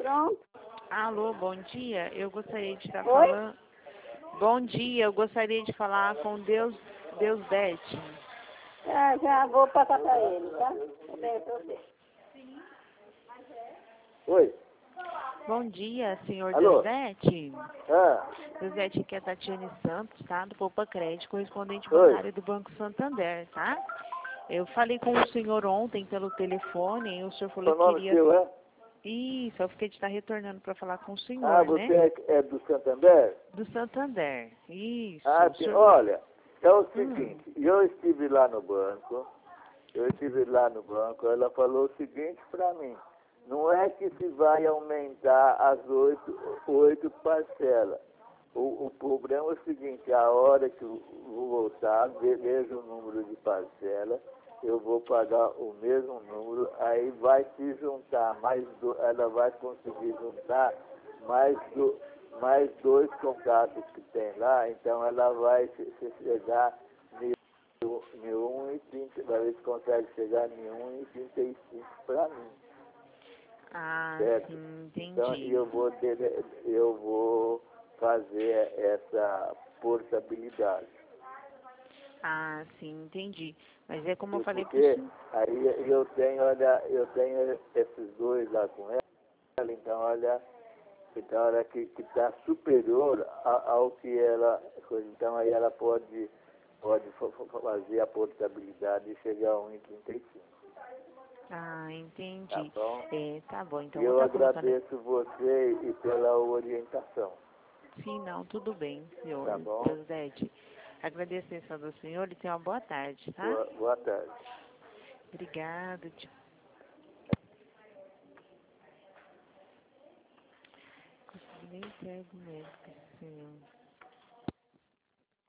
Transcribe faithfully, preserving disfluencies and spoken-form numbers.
Pronto. Alô, bom dia. Eu gostaria de estar Oi? falando. Bom dia, eu gostaria de falar com Deus, Deus Dete. Ah, já vou passar para ele, tá? Eu tenho para você. Oi. Bom dia, senhor Alô? Deusdete. Ah, Deusdete, aqui é Tatiane Santos, tá? Do Poupa Crédito, correspondente Oi. bancário do Banco Santander, tá? Eu falei com o senhor ontem pelo telefone e o senhor falou seu que nome queria... seu é? Isso, eu fiquei de estar retornando para falar com o senhor, Ah, você né? é, é do Santander? Do Santander. Isso. Ah, o sim. senhor... Olha, é o Hum. seguinte, eu estive lá no banco, eu estive lá no banco, ela falou o seguinte para mim, não é que se vai aumentar as oito, oito parcelas. O, o problema é o seguinte, a hora que eu vou voltar, ve- vejo o número de parcela, eu vou pagar o mesmo número, aí vai se juntar, mais do, ela vai conseguir juntar mais, do, mais dois contratos que tem lá, então ela vai se, se chegar em um e trinta, vai ver se consegue chegar em um e trinta e cinco para mim. Ah, Certo? sim, Então entendi. eu vou, ter, eu vou fazer essa portabilidade. Ah, sim, entendi. Mas é como eu E falei pro porque senhor. aí eu tenho, olha, eu tenho esses dois lá com ela, então olha, então olha que está superior a, ao que ela, então aí ela pode, pode fa- fa- fazer a portabilidade e chegar a um e trinta e cinco. Ah, Tá entendi. bom? É, tá bom, então E vou eu estar colocando. agradeço você e pela orientação. Sim, não, tudo bem, senhor. Tá bom? Deus Dete. Agradeço a atenção do senhor e tenha uma boa tarde, tá? Boa, boa tarde. Obrigada, tchau. Nem tem argumento, senhor.